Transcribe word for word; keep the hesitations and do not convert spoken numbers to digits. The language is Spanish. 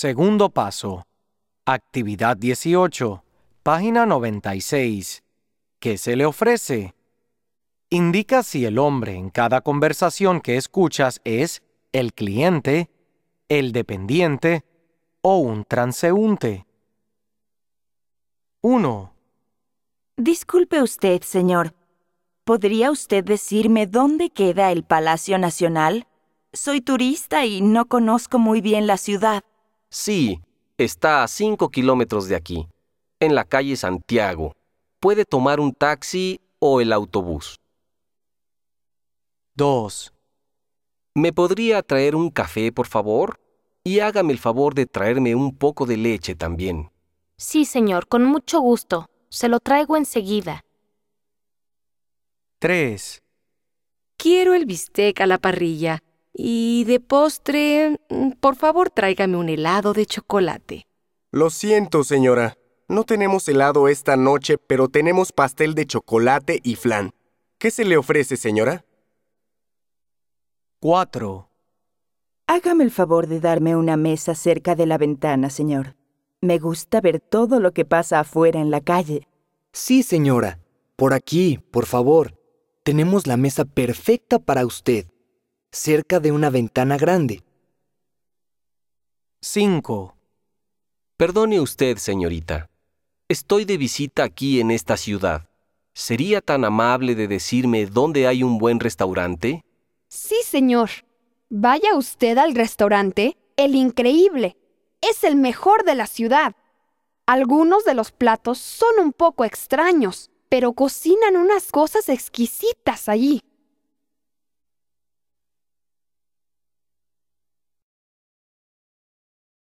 Segundo paso. Actividad dieciocho, página noventa y seis. ¿Qué se le ofrece? Indica si el hombre en cada conversación que escuchas es el cliente, el dependiente o un transeúnte. uno. Disculpe usted, señor. ¿Podría usted decirme dónde queda el Palacio Nacional? Soy turista y no conozco muy bien la ciudad. Sí, está a cinco kilómetros de aquí, en la calle Santiago. Puede tomar un taxi o el autobús. dos. ¿Me podría traer un café, por favor? Y hágame el favor de traerme un poco de leche también. Sí, señor, con mucho gusto. Se lo traigo enseguida. tres. Quiero el bistec a la parrilla. Y de postre, por favor, tráigame un helado de chocolate. Lo siento, señora. No tenemos helado esta noche, pero tenemos pastel de chocolate y flan. ¿Qué se le ofrece, señora? cuatro. Hágame el favor de darme una mesa cerca de la ventana, señor. Me gusta ver todo lo que pasa afuera en la calle. Sí, señora. Por aquí, por favor. Tenemos la mesa perfecta para usted, cerca de una ventana grande. cinco. Perdone usted, señorita. Estoy de visita aquí en esta ciudad. ¿Sería tan amable de decirme dónde hay un buen restaurante? Sí, señor. Vaya usted al restaurante El Increíble. Es el mejor de la ciudad. Algunos de los platos son un poco extraños, pero cocinan unas cosas exquisitas allí.